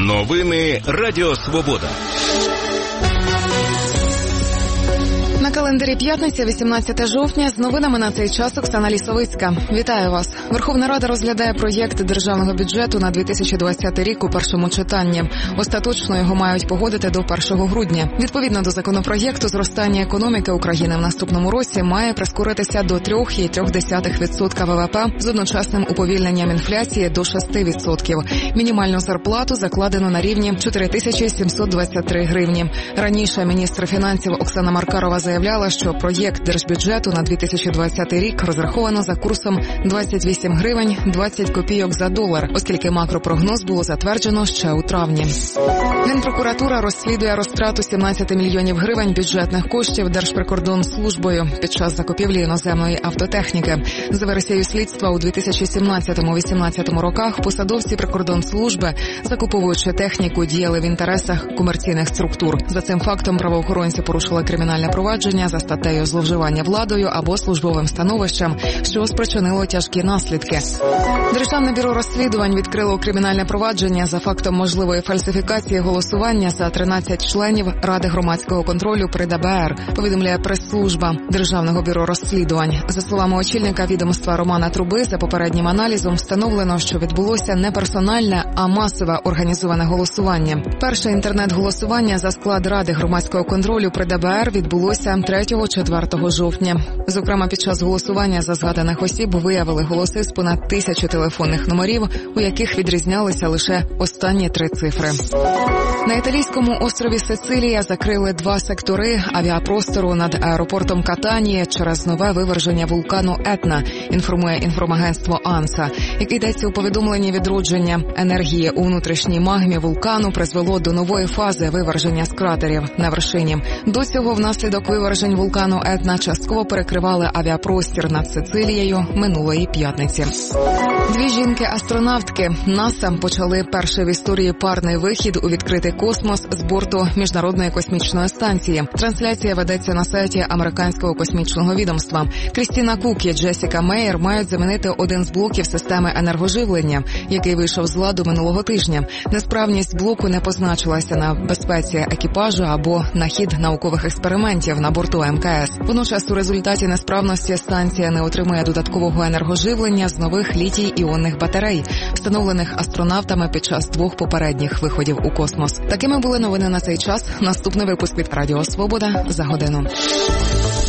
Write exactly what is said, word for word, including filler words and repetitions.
Новини Радіо Свобода. На календарі п'ятниця, вісімнадцяте жовтня. З новинами на цей час Оксана Лісовицька. Вітаю вас. Верховна Рада розглядає проєкт державного бюджету на дві тисячі двадцятий рік у першому читанні. Остаточно його мають погодити до першого грудня. Відповідно до законопроєкту, зростання економіки України в наступному році має прискоритися до три цілих три десятих відсотка ВВП з одночасним уповільненням інфляції до шість відсотків. Мінімальну зарплату закладено на рівні чотири тисячі сімсот двадцять три гривні. Раніше міністр фінансів Оксана Маркарова заявляла, що проєкт держбюджету на дві тисячі двадцятий рік розраховано за курсом двадцять вісім гривень двадцять копійок за долар, оскільки макропрогноз було затверджено ще у травні. Генпрокуратура розслідує розтрату сімнадцять мільйонів гривень бюджетних коштів Держприкордонслужбою під час закупівлі іноземної автотехніки. За версією слідства, у дві тисячі сімнадцятому-вісімнадцятому роках посадовці прикордонслужби, закуповуючи техніку, діяли в інтересах комерційних структур. За цим фактом правоохоронці порушили кримінальне провадження за статтею зловживання владою або службовим становищем, що спричинило тяжкі наслідки. Державне бюро розслідувань відкрило кримінальне провадження за фактом можливої фальсифікації голосування за тринадцять членів Ради громадського контролю при Д Б Р, повідомляє прес-служба Державного бюро розслідувань. За словами очільника відомства Романа Труби, за попереднім аналізом встановлено, що відбулося не персональне, а масове організоване голосування. Перше інтернет-голосування за склад Ради громадського контролю при Д Б Р відбулося третього-четвертого жовтня. Зокрема, під час голосування за згаданих осіб виявили голоси з понад тисячі телефонних номерів, у яких відрізнялися лише останні три цифри. На італійському острові Сицилія закрили два сектори авіапростору над аеропортом Катанії через нове виверження вулкану Етна, інформує інформагентство АНСА. Як йдеться у повідомленні, відродження енергії у внутрішній магмі вулкану призвело до нової фази виверження з кратерів на вершині. До цього внаслідок вивержень вулкану Етна частково перекривали авіапростір над Сицилією минулої п'ятниці. Дві жінки-астронавтки НАСА почали перший в історії парний вихід у відкритий космос з борту Міжнародної космічної станції. Трансляція ведеться на сайті американського космічного відомства. Крістіна Кук і Джесіка Мейер мають замінити один з блоків системи енергоживлення, який вийшов з ладу минулого тижня. Несправність блоку не позначилася на безпеці екіпажу або на хід наукових експериментів на борту М К С. Водночас у результаті несправності станція не отримує додаткового енергоживлення з нових літій-іонних батарей, встановлених астронавтами під час двох попередніх виходів у космос. Такими були новини на цей час. Наступний випуск від Радіо Свобода за годину.